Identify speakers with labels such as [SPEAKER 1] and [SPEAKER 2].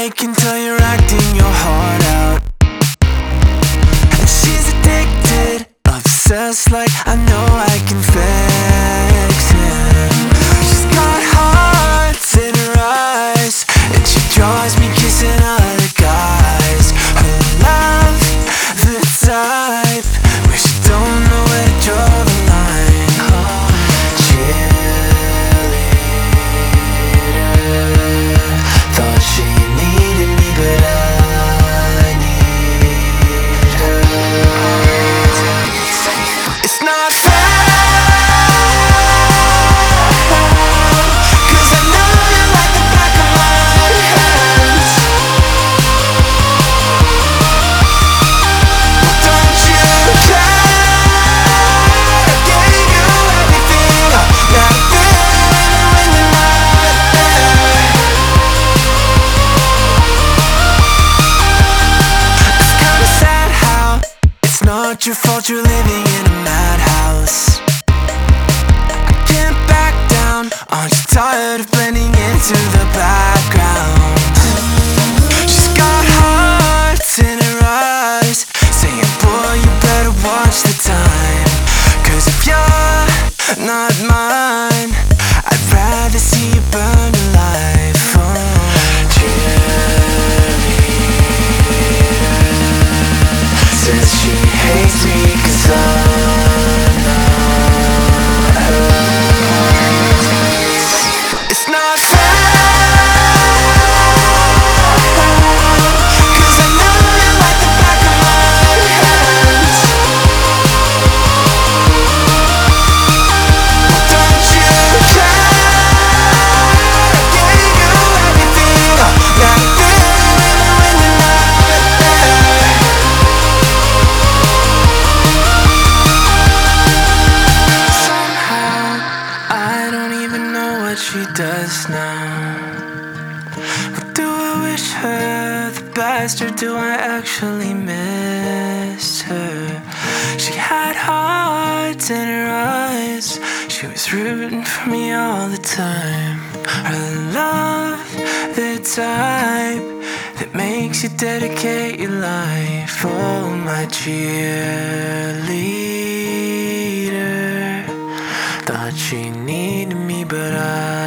[SPEAKER 1] I can tell you're acting your heart out, and she's addicted, obsessed, like I know I can fix him. She's got hearts in her eyes, and she draws me kissing other guys. Her love, the type where she don't know where to draw the line. Cheerleader, thought she needed me, but I need her. It's not fair, 'cause I know you like the back of my hands. Don't you care? I gave you everything, now I'm feeling when you're not there. It's kinda sad how it's not your fault you're living in a madhouse. I can't back down, aren't you tired of blending into the background? She's got hearts in her eyes, saying, boy, you better watch the time, 'cause if you're not mine, I'd rather see you burn alive. Cheerleader says she hates me 'cause I'm not hers. It's not fair, 'cause I know you like the back of my hands. Don't you care? I gave you everything, now I'm feeling when you're not there. Somehow, I don't even know what she does now. But do I wish her the best, or do I actually miss her? She had hearts in her eyes, she was rooting for me all the time. Her love, the type that makes you dedicate your life. Oh, my cheerleader, thought she needed me, but I